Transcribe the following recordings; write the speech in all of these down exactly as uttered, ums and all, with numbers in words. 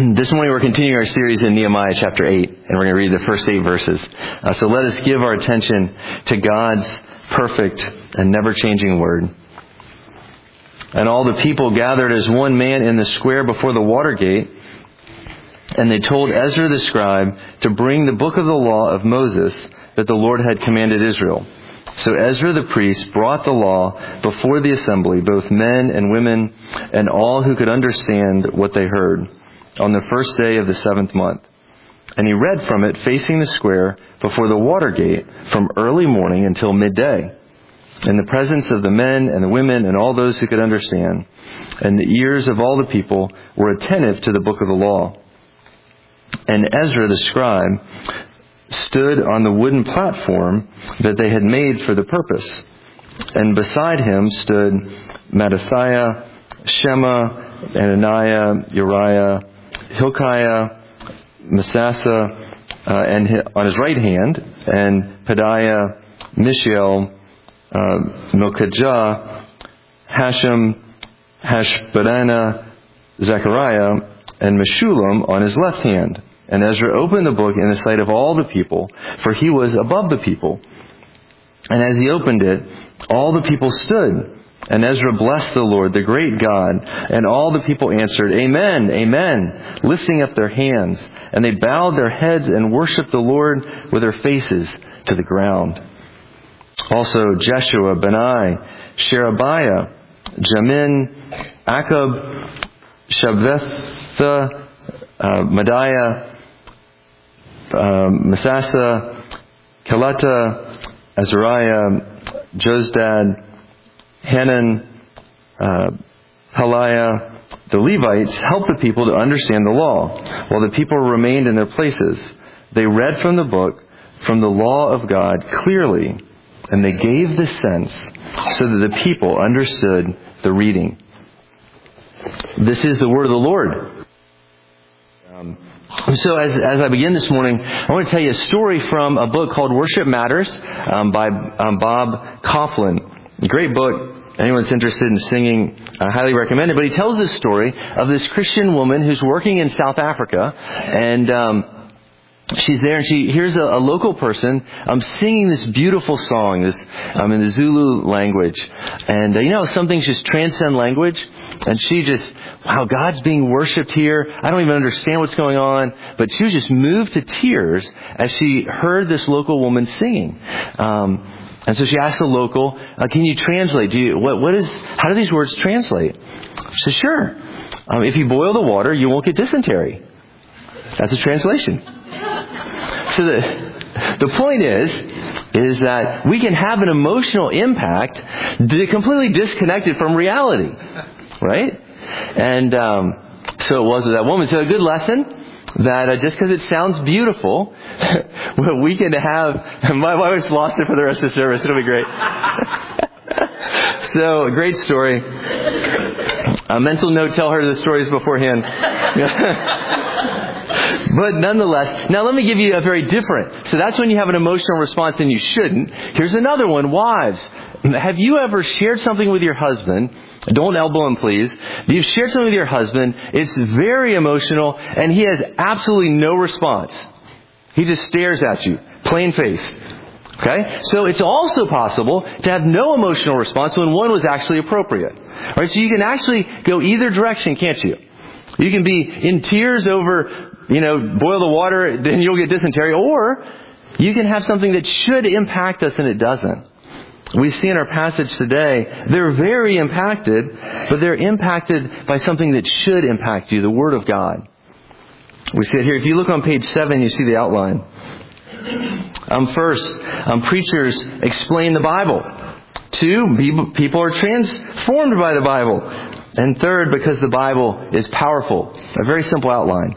This morning we're continuing our series in Nehemiah chapter eight, and we're going to read the first eight verses. Uh, so let us give our attention to God's perfect and never-changing word. And all the people gathered as one man in the square before the water gate, and they told Ezra the scribe to bring the book of the law of Moses that the Lord had commanded Israel. So Ezra the priest brought the law before the assembly, both men and women, and all who could understand what they heard, on the first day of the seventh month. And he read from it facing the square before the water gate from early morning until midday, in the presence of the men and the women and all those who could understand. And the ears of all the people were attentive to the book of the law. And Ezra the scribe stood on the wooden platform that they had made for the purpose. And beside him stood Mattithiah, Shema, Ananiah, Uriah, Hilkiah, Manasseh, uh, and his, on his right hand, and Pedaiah, Mishael, uh, Malchijah, Hashem, Hashbaddanah, Zechariah, and Meshullam on his left hand. And Ezra opened the book in the sight of all the people, for he was above the people. And as he opened it, all the people stood. And Ezra blessed the Lord, the great God. And all the people answered, Amen, Amen, lifting up their hands. And they bowed their heads and worshipped the Lord with their faces to the ground. Also Jeshua, Bani, Sherebiah, Jamin, Akab, Shabetha, uh, Madiah, uh, Manasseh, Kelata, Azariah, Jozdad, Hanan, uh, Haliah, the Levites helped the people to understand the law, while the people remained in their places. They read from the book, from the law of God clearly, and they gave the sense so that the people understood the reading. This is the word of the Lord. Um, so as, as I begin this morning, I want to tell you a story from a book called Worship Matters um, by um, Bob Kauflin. A great book. Anyone's interested in singing, I highly recommend it. But he tells this story of this Christian woman who's working in South Africa, and um, she's there, and she hears a, a local person um, singing this beautiful song, this um, in the Zulu language. And uh, you know, some things just transcend language, and she just, wow, God's being worshipped here. I don't even understand what's going on, but she was just moved to tears as she heard this local woman singing. Um, And so she asked the local, uh, can you translate? Do you, what, what is, how do these words translate? She said, sure. Um, if you boil the water, you won't get dysentery. That's a translation. So the, the point is, is that we can have an emotional impact completely disconnected from reality. Right? And, um, so it was with that woman. So a good lesson. That uh, just because it sounds beautiful, we can have... My wife's lost it for the rest of the service. It'll be great. So, a great story. A mental note, tell her the stories beforehand. But nonetheless, now let me give you a very different... So that's when you have an emotional response and you shouldn't. Here's another one. Wives, have you ever shared something with your husband... Don't elbow him, please. You've shared something with your husband. It's very emotional, and he has absolutely no response. He just stares at you, plain faced. Okay? So it's also possible to have no emotional response when one was actually appropriate. All right? So you can actually go either direction, can't you? You can be in tears over, you know, boil the water, then you'll get dysentery, or you can have something that should impact us and it doesn't. We see in our passage today, they're very impacted, but they're impacted by something that should impact you, the Word of God. We see it here. If you look on page seven, you see the outline. Um, first, um, preachers explain the Bible. Two, people are transformed by the Bible. And third, because the Bible is powerful. A very simple outline.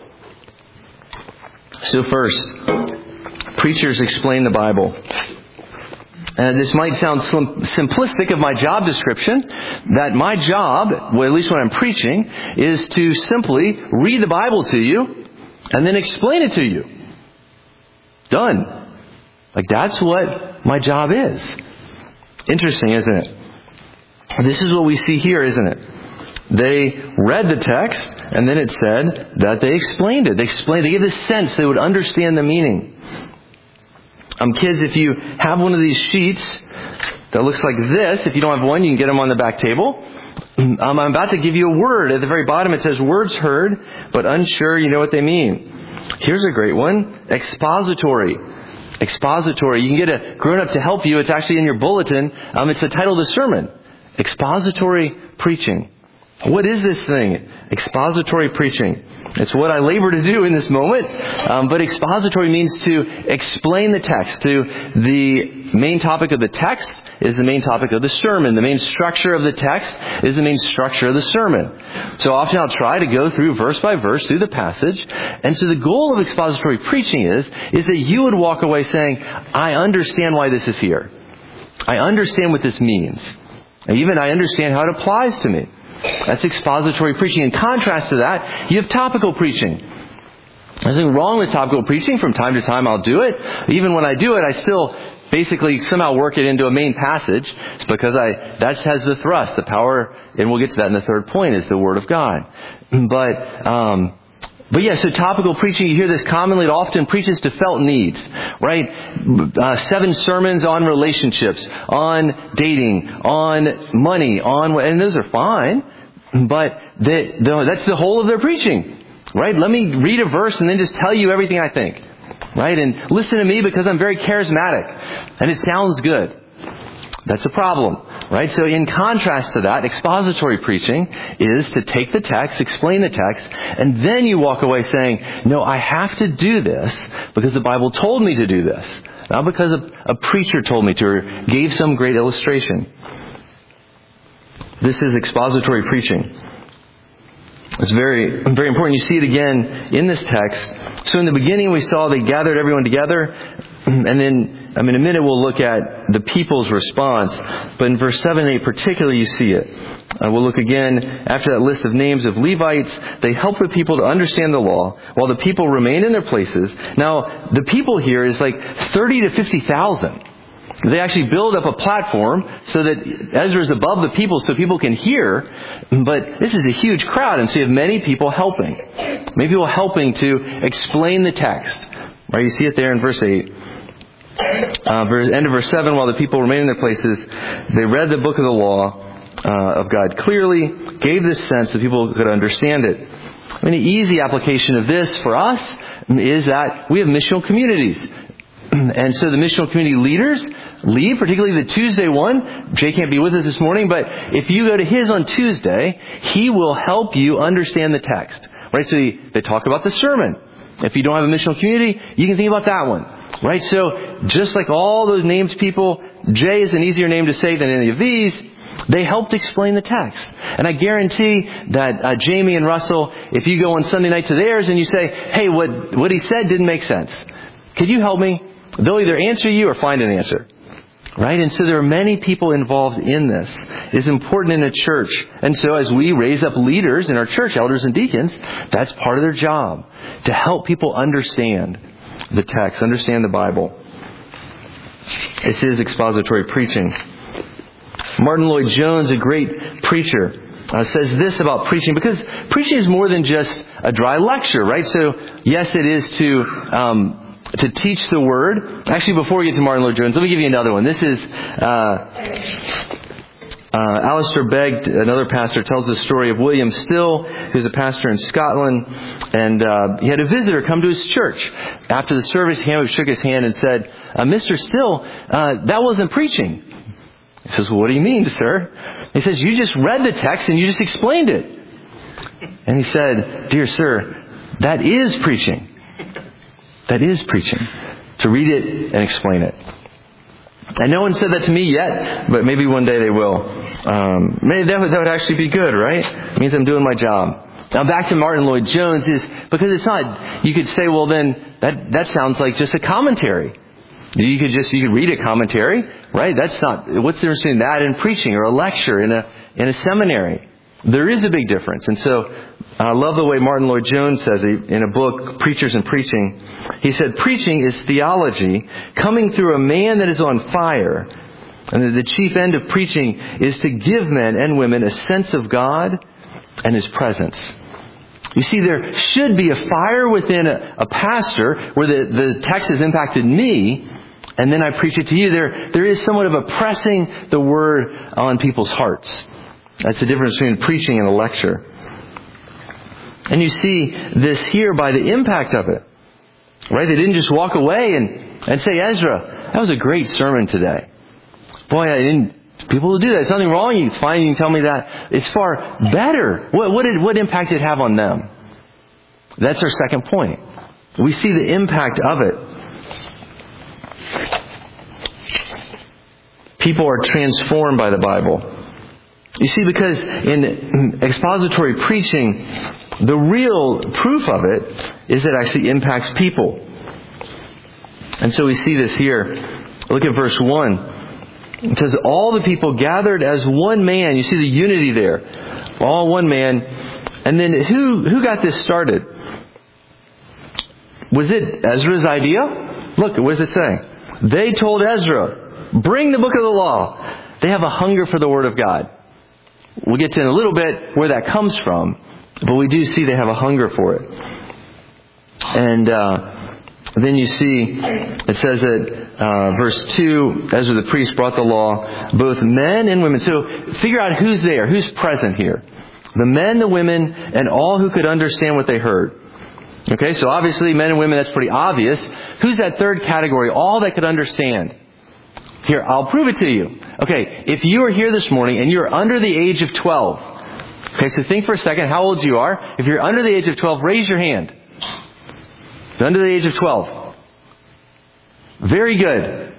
So first, preachers explain the Bible. And this might sound sim- simplistic of my job description, that my job, well, at least when I'm preaching, is to simply read the Bible to you and then explain it to you. Done. Like, that's what my job is. Interesting, isn't it? This is what we see here, isn't it? They read the text, and then it said that they explained it. They explained, they gave the sense, they would understand the meaning. Um, kids, if you have one of these sheets that looks like this, if you don't have one, you can get them on the back table. Um, I'm about to give you a word. At the very bottom it says, words heard, but unsure you know what they mean. Here's a great one. Expository. Expository. You can get a grown-up to help you. It's actually in your bulletin. Um, it's the title of the sermon. Expository preaching. What is this thing? Expository preaching. It's what I labor to do in this moment. Um, but expository means to explain the text. To the main topic of the text is the main topic of the sermon. The main structure of the text is the main structure of the sermon. So often I'll try to go through verse by verse through the passage. And so the goal of expository preaching is, is that you would walk away saying, I understand why this is here. I understand what this means. And even I understand how it applies to me. That's expository preaching. In contrast to that, you have topical preaching. There's nothing wrong with topical preaching. From time to time I'll do it. Even when I do it, I still basically somehow work it into a main passage. It's because I that has the thrust, the power, and we'll get to that in the third point, is the Word of God. But um But yeah, so topical preaching, you hear this commonly. It often preaches to felt needs, right? Uh, seven sermons on relationships, on dating, on money, on, and those are fine. But they, the, that's the whole of their preaching, right? Let me read a verse and then just tell you everything I think, right? And listen to me because I'm very charismatic and it sounds good. That's a problem, right? So in contrast to that, expository preaching is to take the text, explain the text, and then you walk away saying, no, I have to do this because the Bible told me to do this. Not because a, a preacher told me to or gave some great illustration. This is expository preaching. It's very, very important. You see it again in this text. So in the beginning we saw they gathered everyone together, and then I mean, in a minute we'll look at the people's response. But in verse seven and eight particularly you see it. Uh, we'll look again after that list of names of Levites. They help the people to understand the law while the people remain in their places. Now, the people here is like thirty to fifty thousand. They actually build up a platform so that Ezra is above the people so people can hear. But this is a huge crowd, and so you have many people helping. Many people helping to explain the text. Right? You see it there in verse eight. Uh, verse, end of verse seven, while the people remained in their places, they read the book of the law uh, of God clearly, gave this sense that people could understand it. I mean, an easy application of this for us is that we have missional communities. And so the missional community leaders lead, particularly the Tuesday one. Jay can't be with us this morning, but if you go to his on Tuesday, he will help you understand the text. Right? So they talk about the sermon. If you don't have a missional community, you can think about that one. Right? So just like all those named people, Jay is an easier name to say than any of these. They helped explain the text. And I guarantee that uh, Jamie and Russell, if you go on Sunday night to theirs and you say, hey, what, what he said didn't make sense. Could you help me? They'll either answer you or find an answer. Right? And so there are many people involved in this. It's important in a church. And so as we raise up leaders in our church, elders and deacons, that's part of their job. To help people understand the text, understand the Bible. This is expository preaching. Martin Lloyd-Jones, a great preacher, uh, says this about preaching, because preaching is more than just a dry lecture, right? So, yes, it is to um, to teach the Word. Actually, before we get to Martin Lloyd-Jones, let me give you another one. This is uh, uh, Alistair Begg, another pastor, tells the story of William Still, who's a pastor in Scotland, and uh, he had a visitor come to his church. After the service, he shook his hand and said, uh, Mister Still, uh, that wasn't preaching. He says, well, what do you mean, sir? He says, you just read the text and you just explained it. And he said, dear sir, that is preaching. That is preaching. To read it and explain it. And no one said that to me yet, but maybe one day they will. Um, maybe that would, that would actually be good, right? It means I'm doing my job. Now back to Martin Lloyd-Jones is, because it's not, you could say, well then, that, that sounds like just a commentary. You could just, you could read a commentary, right? That's not, what's the difference between that and preaching or a lecture in a, in a seminary? There is a big difference. And so, I love the way Martin Lloyd-Jones says it in a book, Preachers and Preaching. He said, preaching is theology coming through a man that is on fire. And the chief end of preaching is to give men and women a sense of God and His presence. You see, there should be a fire within a, a pastor where the, the text has impacted me, and then I preach it to you. There, there is somewhat of a pressing the Word on people's hearts. That's the difference between preaching and a lecture. And you see this here by the impact of it. Right? They didn't just walk away and, and say, Ezra, that was a great sermon today. Boy, I didn't... People will do that. There's nothing wrong. It's fine. You can tell me that. It's far better. What, what, did, what impact did it have on them? That's our second point. We see the impact of it. People are transformed by the Bible. You see, because in expository preaching, the real proof of it is that it actually impacts people. And so we see this here. Look at verse one. It says, all the people gathered as one man. You see the unity there. All one man. And then who who got this started? Was it Ezra's idea? Look, what does it say? They told Ezra, bring the book of the law. They have a hunger for the Word of God. We'll get to in a little bit where that comes from. But we do see they have a hunger for it. And uh, then you see, it says that uh, verse two, Ezra the priest brought the law, both men and women. So figure out who's there, who's present here. The men, the women, and all who could understand what they heard. Okay, so obviously men and women, that's pretty obvious. Who's that third category? All that could understand. Here, I'll prove it to you. Okay, if you are here this morning and you're under the age of twelve. Okay, so think for a second how old you are. If you're under the age of twelve, raise your hand. If you're under the age of twelve. Very good.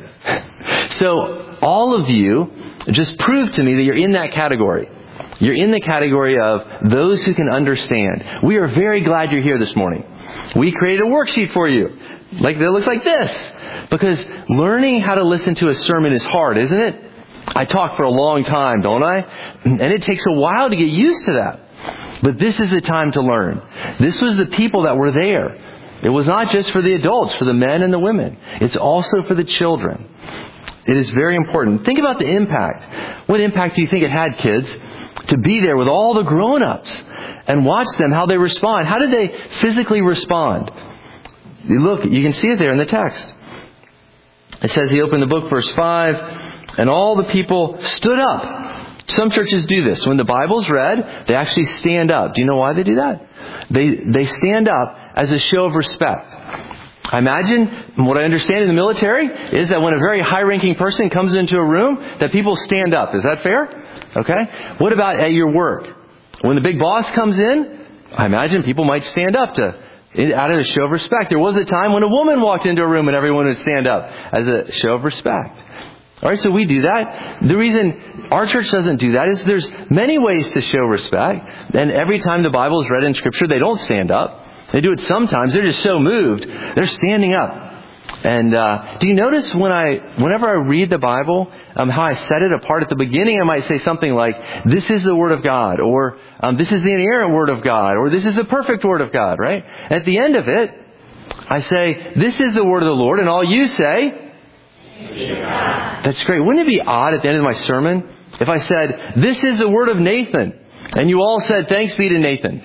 So all of you just prove to me that you're in that category. You're in the category of those who can understand. We are very glad you're here this morning. We created a worksheet for you. Like that looks like this. Because learning how to listen to a sermon is hard, isn't it? I talk for a long time, don't I? And it takes a while to get used to that. But this is the time to learn. This was the people that were there. It was not just for the adults, for the men and the women. It's also for the children. It is very important. Think about the impact. What impact do you think it had, kids, to be there with all the grown-ups and watch them, how they respond? How did they physically respond? Look, you can see it there in the text. It says he opened the book, verse five, and all the people stood up. Some churches do this. When the Bible's read, they actually stand up. Do you know why they do that? They they stand up as a show of respect. I imagine, what I understand in the military, is that when a very high-ranking person comes into a room, that people stand up. Is that fair? Okay. What about at your work? When the big boss comes in, I imagine people might stand up to out of a show of respect. There was a time when a woman walked into a room and everyone would stand up as a show of respect. All right, so we do that. The reason our church doesn't do that is there's many ways to show respect. And every time the Bible is read in Scripture, they don't stand up. They do it sometimes. They're just so moved. They're standing up. And uh, do you notice when I, whenever I read the Bible, um, how I set it apart? At the beginning, I might say something like, this is the Word of God, or um, this is the inerrant Word of God, or this is the perfect Word of God, right? At the end of it, I say, this is the Word of the Lord, and all you say, yeah. That's great. Wouldn't it be odd at the end of my sermon if I said, this is the Word of Nathan, and you all said, thanks be to Nathan?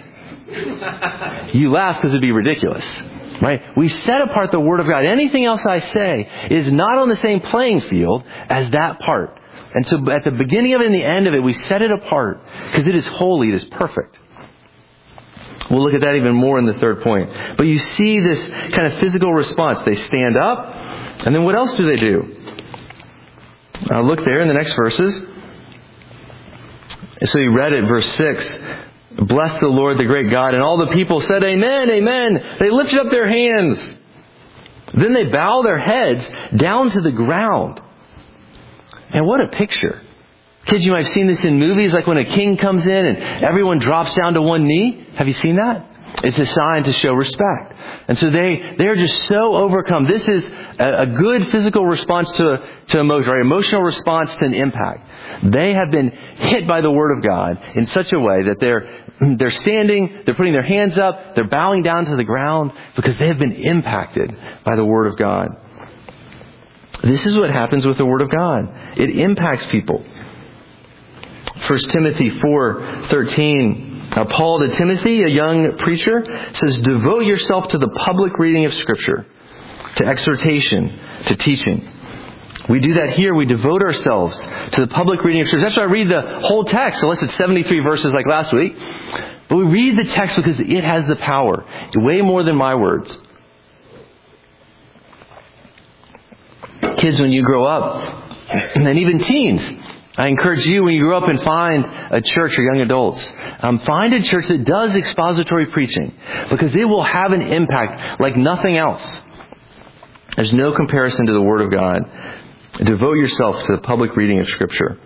You laugh because it would be ridiculous. Right? We set apart the Word of God. Anything else I say is not on the same playing field as that part. And so at the beginning of it and the end of it, we set it apart because it is holy, it is perfect. We'll look at that even more in the third point. But you see this kind of physical response. They stand up, and then what else do they do? Uh, look there in the next verses. So you read it, verse six. Bless the Lord, the great God. And all the people said, Amen, Amen. They lifted up their hands. Then they bow their heads down to the ground. And what a picture. Kids, you might have seen this in movies, like when a king comes in and everyone drops down to one knee. Have you seen that? It's a sign to show respect. And so they, they're just so overcome. This is a, a good physical response to, to emotion, or emotional response to an impact. They have been hit by the Word of God in such a way that they're they're standing, they're putting their hands up, they're bowing down to the ground because they have been impacted by the Word of God. This is what happens with the Word of God. It impacts people. First Timothy four thirteen Uh, Paul to Timothy, a young preacher, says, devote yourself to the public reading of Scripture, to exhortation, to teaching. We do that here. We devote ourselves to the public reading of Scripture. That's why I read the whole text, unless it's seventy-three verses like last week. But we read the text because it has the power, way more than my words. Kids, when you grow up, and even teens, I encourage you, when you grow up and find a church or young adults, um, find a church that does expository preaching, because it will have an impact like nothing else. There's no comparison to the Word of God. Devote yourself to the public reading of Scripture.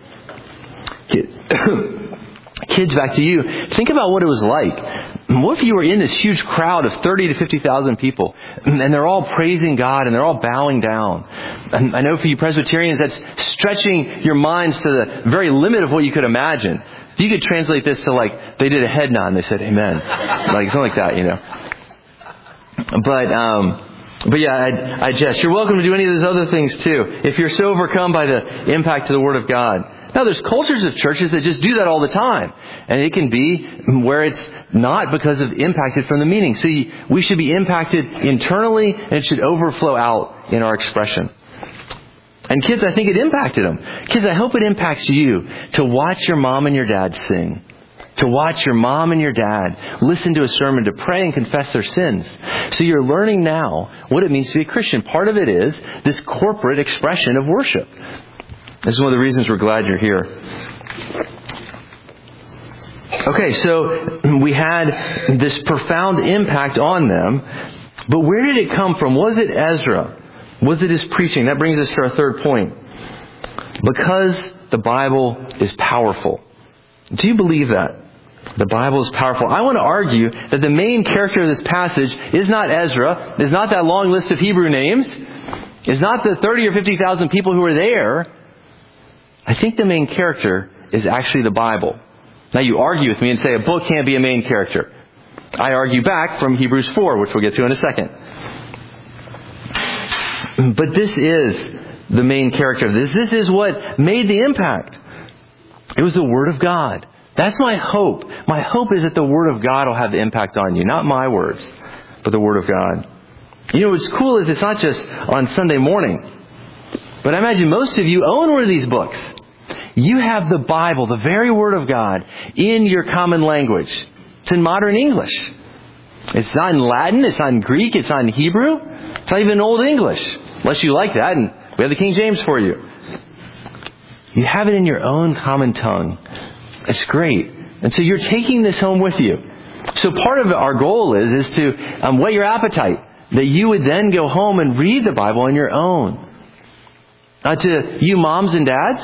Kids, back to you. Think about what it was like. What if you were in this huge crowd of thirty to fifty thousand people, and they're all praising God, and they're all bowing down? And I know for you Presbyterians, that's stretching your minds to the very limit of what you could imagine. You could translate this to like, they did a head nod and they said, amen. Like, something like that, you know. But, um... But yeah, I, I jest. You're welcome to do any of those other things too, if you're so overcome by the impact of the Word of God. Now, there's cultures of churches that just do that all the time. And it can be where it's not because of impacted from the meaning. See, we should be impacted internally, and it should overflow out in our expression. And kids, I think it impacted them. Kids, I hope it impacts you to watch your mom and your dad sing. To watch your mom and your dad listen to a sermon, to pray and confess their sins. So you're learning now what it means to be a Christian. Part of it is this corporate expression of worship. This is one of the reasons we're glad you're here. Okay, so we had this profound impact on them. But where did it come from? Was it Ezra? Was it his preaching? That brings us to our third point. Because the Bible is powerful. Do you believe that? The Bible is powerful. I want to argue that the main character of this passage is not Ezra, is not that long list of Hebrew names, is not the thirty or fifty thousand people who were there. I think the main character is actually the Bible. Now you argue with me and say a book can't be a main character. I argue back from Hebrews four, which we'll get to in a second. But this is the main character of this. This is what made the impact. It was the Word of God. That's my hope. My hope is that the Word of God will have impact on you. Not my words, but the Word of God. You know, what's cool is it's not just on Sunday morning. But I imagine most of you own one of these books. You have the Bible, the very Word of God, in your common language. It's in modern English. It's not in Latin. It's not in Greek. It's not in Hebrew. It's not even in Old English. Unless you like that. And we have the King James for you. You have it in your own common tongue. It's great. And so you're taking this home with you. So part of our goal is, is to um, whet your appetite. That you would then go home and read the Bible on your own. Uh, to you moms and dads,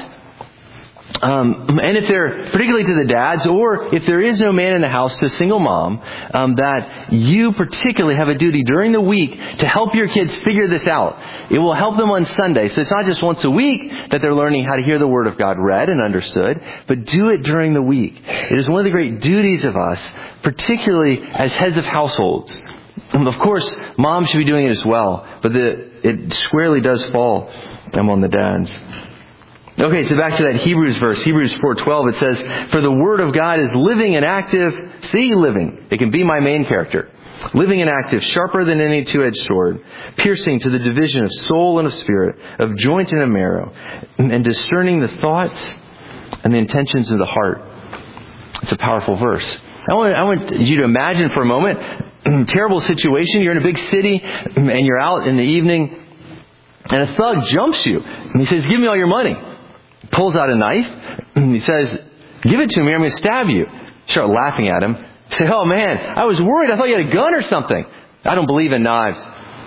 um, and if they're, particularly to the dads, or if there is no man in the house, to a single mom, um, that you particularly have a duty during the week to help your kids figure this out. It will help them on Sunday. So it's not just once a week that they're learning how to hear the Word of God read and understood, but do it during the week. It is one of the great duties of us, particularly as heads of households. And of course, moms should be doing it as well, but the, it squarely does fall on the dads. Okay, so back to that Hebrews verse, Hebrews four twelve, it says, for the Word of God is living and active. See, living. It can be my main character. Living and active, sharper than any two-edged sword, piercing to the division of soul and of spirit, of joint and of marrow, and discerning the thoughts and the intentions of the heart. It's a powerful verse. I want, I want you to imagine for a moment, terrible situation. You're in a big city, and you're out in the evening, and a thug jumps you, and he says, give me all your money. Pulls out a knife, and he says, give it to me, or I'm going to stab you. You start laughing at him. Say, oh man, I was worried. I thought you had a gun or something. I don't believe in knives.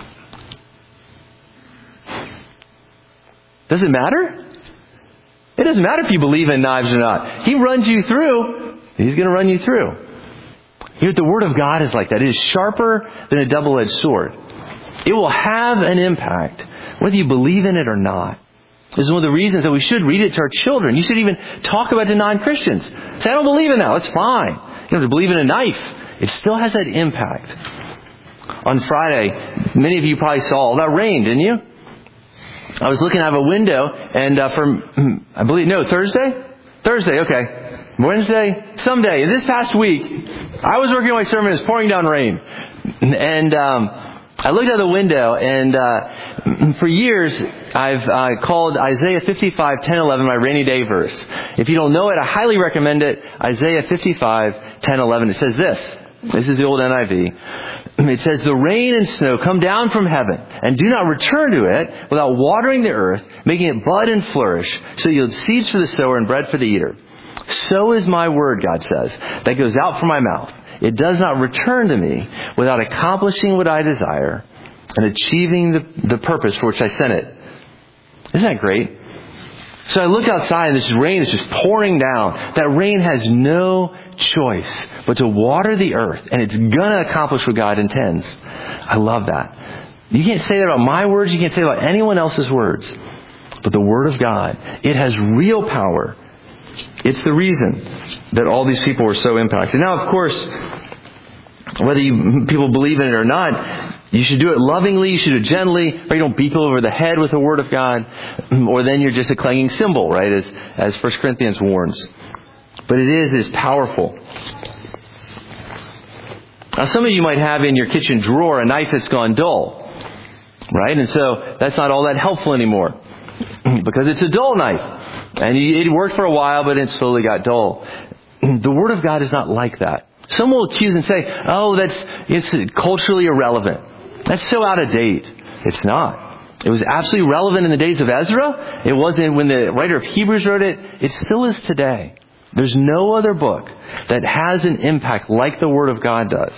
Does it matter? It doesn't matter if you believe in knives or not. He runs you through. He's going to run you through. Here, the Word of God is like that. It is sharper than a double-edged sword. It will have an impact, whether you believe in it or not. This is one of the reasons that we should read it to our children. You should even talk about it to non-Christians. Say, I don't believe in that. It's fine. You don't have to believe in a knife. It still has that impact. On Friday, many of you probably saw all that rain, didn't you? I was looking out of a window, and uh, from, I believe, no, Thursday? Thursday, okay. Wednesday, someday. This past week, I was working on my sermon. It was pouring down rain. And um, I looked out the window, and uh, for years, I've uh, called Isaiah fifty-five, ten, eleven my rainy day verse. If you don't know it, I highly recommend it. Isaiah fifty-five, ten, eleven. It says this. This is the old N I V. It says, the rain and snow come down from heaven and do not return to it without watering the earth, making it bud and flourish, so yield seeds for the sower and bread for the eater. So is my word, God says, that goes out from my mouth. It does not return to me without accomplishing what I desire and achieving the, the purpose for which I sent it. Isn't that great? So I look outside and this rain is just pouring down. That rain has no choice but to water the earth, and it's going to accomplish what God intends. I love that. You can't say that about my words. You can't say that about anyone else's words. But the Word of God, it has real power. It's the reason that all these people were so impacted. Now, of course, whether you people believe in it or not, you should do it lovingly, you should do it gently, right? You don't beat people over the head with the Word of God, or then you're just a clanging cymbal, right? As as First Corinthians warns. But it is, is powerful. Now, some of you might have in your kitchen drawer a knife that's gone dull, right? And so that's not all that helpful anymore because it's a dull knife. And it worked for a while, but it slowly got dull. The Word of God is not like that. Some will accuse and say, oh, that's it's culturally irrelevant. That's so out of date. It's not. It was absolutely relevant in the days of Ezra. It wasn't when the writer of Hebrews wrote it. It still is today. There's no other book that has an impact like the Word of God does.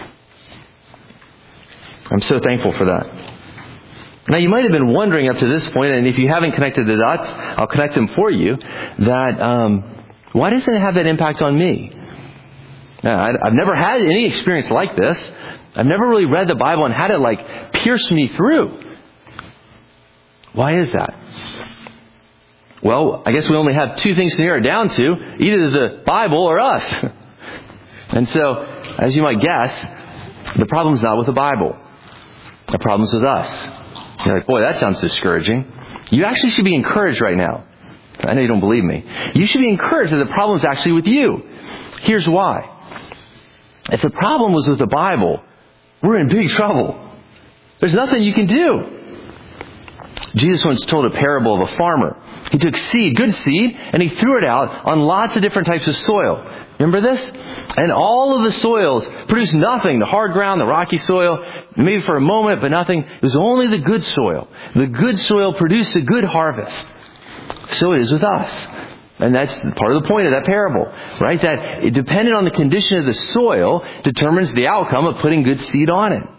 I'm so thankful for that. Now, you might have been wondering up to this point, and if you haven't connected the dots, I'll connect them for you, that um, why doesn't it have that impact on me? Now, I've never had any experience like this. I've never really read the Bible and had it like pierce me through. Why is that? Well, I guess we only have two things to narrow it down to, either the Bible or us. And so, as you might guess, the problem's not with the Bible. The problem's with us. You're like, boy, that sounds discouraging. You actually should be encouraged right now. I know you don't believe me. You should be encouraged that the problem's actually with you. Here's why. If the problem was with the Bible, we're in big trouble. There's nothing you can do. Jesus once told a parable of a farmer. He took seed, good seed, and he threw it out on lots of different types of soil. Remember this? And all of the soils produced nothing. The hard ground, the rocky soil, maybe for a moment, but nothing. It was only the good soil. The good soil produced a good harvest. So it is with us. And that's part of the point of that parable, right? That it, dependent on the condition of the soil, determines the outcome of putting good seed on it.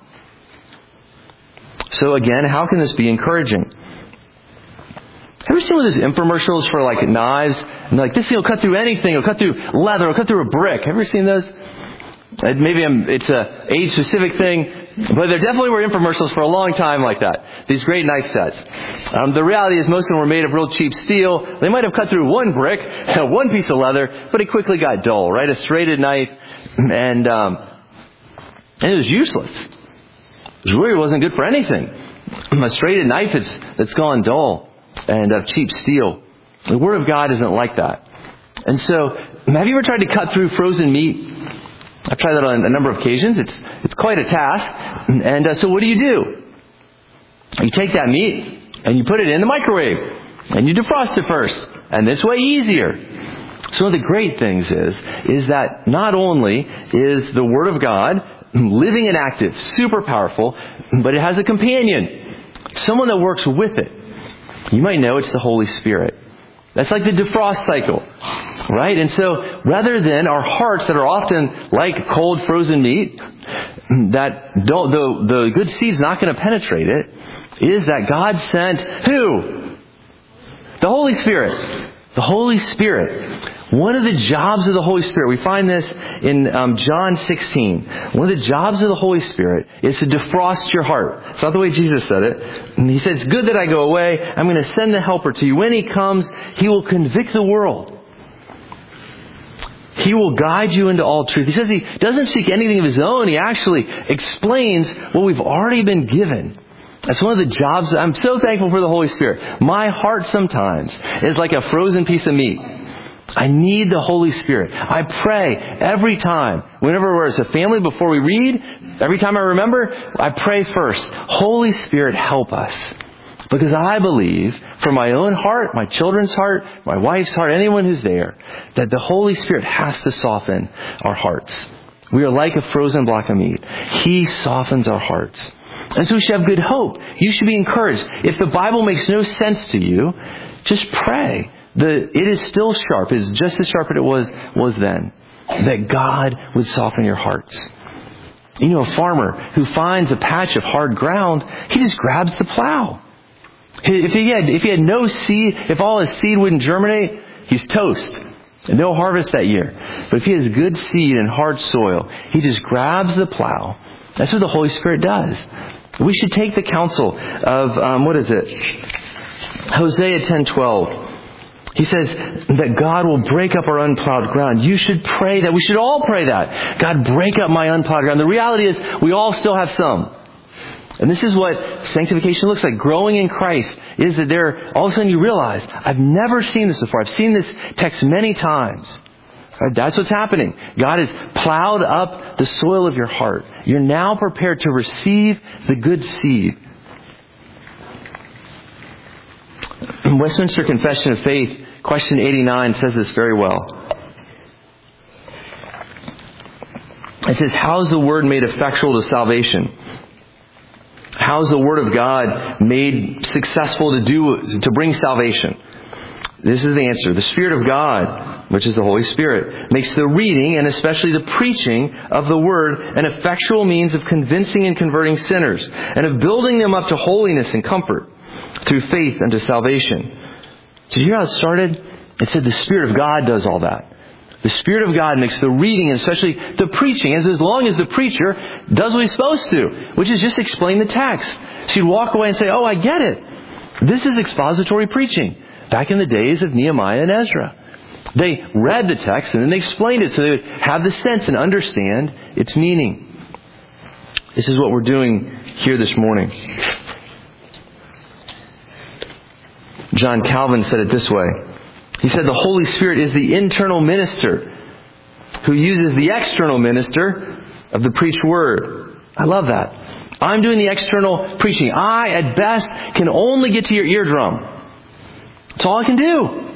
So again, how can this be encouraging? Have you seen one of those infomercials for like knives? And like, this thing will cut through anything. It'll cut through leather. It'll cut through a brick. Have you ever seen those? Maybe I'm, it's a age-specific thing. But there definitely were infomercials for a long time like that. These great knife sets. Um, the reality is most of them were made of real cheap steel. They might have cut through one brick, one piece of leather, but it quickly got dull, right? A serrated knife. And, um, and it was useless. It really wasn't good for anything. A serrated knife that's, that's gone dull. And of cheap steel. The Word of God isn't like that. And so, have you ever tried to cut through frozen meat? I've tried that on a number of occasions. It's it's quite a task. And uh, so what do you do? You take that meat and you put it in the microwave. And you defrost it first. And it's way easier. So one of the great things is, is that not only is the Word of God living and active, super powerful, but it has a companion. Someone that works with it. You might know it's the Holy Spirit. That's like the defrost cycle, right? And so rather than our hearts that are often like cold frozen meat, that don't, the, the good seed's not going to penetrate it, is that God sent who? The Holy Spirit. The Holy Spirit. One of the jobs of the Holy Spirit, we find this in um, John sixteen. One of the jobs of the Holy Spirit is to defrost your heart. It's not the way Jesus said it. And he said, it's good that I go away. I'm going to send the Helper to you. When He comes, He will convict the world. He will guide you into all truth. He says He doesn't seek anything of His own. He actually explains what we've already been given. That's one of the jobs. I'm so thankful for the Holy Spirit. My heart sometimes is like a frozen piece of meat. I need the Holy Spirit. I pray every time, whenever we're as a family, before we read, every time I remember, I pray first, Holy Spirit, help us. Because I believe, from my own heart, my children's heart, my wife's heart, anyone who's there, that the Holy Spirit has to soften our hearts. We are like a frozen block of meat. He softens our hearts. And so we should have good hope. You should be encouraged. If the Bible makes no sense to you, just pray. The, it is still sharp. It is just as sharp as it was, was then. That God would soften your hearts. You know, a farmer who finds a patch of hard ground, he just grabs the plow. If he had, if he had no seed, if all his seed wouldn't germinate, he's toast. And no harvest that year. But if he has good seed and hard soil, he just grabs the plow. That's what the Holy Spirit does. We should take the counsel of, um, what is it? Hosea ten twelve. He says that God will break up our unplowed ground. You should pray that. We should all pray that. God, break up my unplowed ground. The reality is we all still have some. And this is what sanctification looks like. Growing in Christ is that there, all of a sudden you realize, I've never seen this before. I've seen this text many times. Right? That's what's happening. God has plowed up the soil of your heart. You're now prepared to receive the good seed. Westminster Confession of Faith, question eighty-nine, says this very well. It says, how is the Word made effectual to salvation? How is the Word of God made successful to do, to bring salvation? This is the answer. The Spirit of God, which is the Holy Spirit, makes the reading and especially the preaching of the Word an effectual means of convincing and converting sinners and of building them up to holiness and comfort through faith unto salvation. Did you hear how it started? It said the Spirit of God does all that. The Spirit of God makes the reading and especially the preaching, as, as long as the preacher does what he's supposed to, which is just explain the text. So you'd walk away and say, oh, I get it. This is expository preaching. Back in the days of Nehemiah and Ezra. They read the text and then they explained it so they would have the sense and understand its meaning. This is what we're doing here this morning. John Calvin said it this way. He said the Holy Spirit is the internal minister who uses the external minister of the preached word. I love that. I'm doing the external preaching. I, at best, can only get to your eardrum. That's all I can do.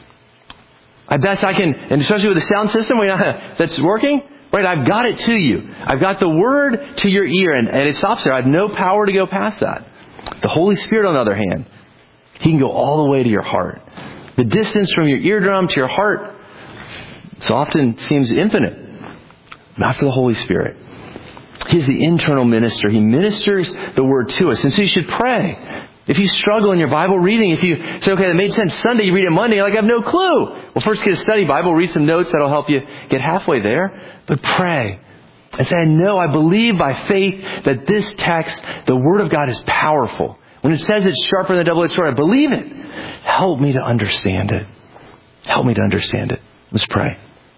At best I can, and especially with the sound system that's working, right, I've got it to you. I've got the word to your ear, and, and it stops there. I have no power to go past that. The Holy Spirit, on the other hand, He can go all the way to your heart. The distance from your eardrum to your heart so often seems infinite. Not for the Holy Spirit. He's the internal minister. He ministers the word to us. And so you should pray. If you struggle in your Bible reading, if you say, okay, that made sense Sunday, you read it Monday, you're like, I have no clue. Well, first get a study Bible, read some notes, that'll help you get halfway there. But pray. And say, I know, I believe by faith that this text, the Word of God is powerful. When it says it's sharper than a double-edged sword, I believe it. Help me to understand it. Help me to understand it. Let's pray.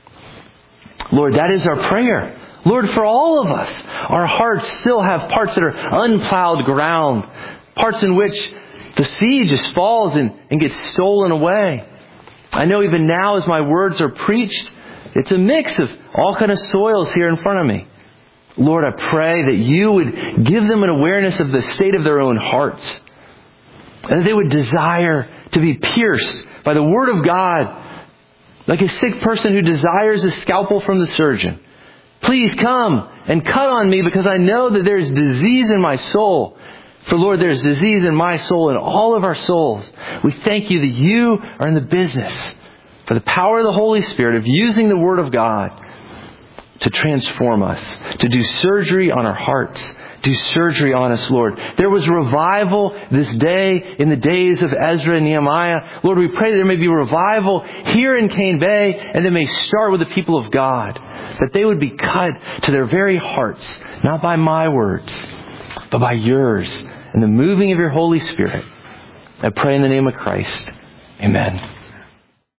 Lord, that is our prayer. Lord, for all of us, our hearts still have parts that are unplowed ground. Parts in which the seed just falls and, and gets stolen away. I know even now as my words are preached, it's a mix of all kind of soils here in front of me. Lord, I pray that you would give them an awareness of the state of their own hearts. And that they would desire to be pierced by the Word of God. Like a sick person who desires a scalpel from the surgeon. Please come and cut on me because I know that there is disease in my soul. For Lord, there's disease in my soul and all of our souls. We thank you that you are in the business for the power of the Holy Spirit of using the Word of God to transform us, to do surgery on our hearts, do surgery on us, Lord. There was revival this day in the days of Ezra and Nehemiah. Lord, we pray that there may be revival here in Cane Bay and that may start with the people of God, that they would be cut to their very hearts, not by my words, but by yours and the moving of your Holy Spirit. I pray in the name of Christ. Amen.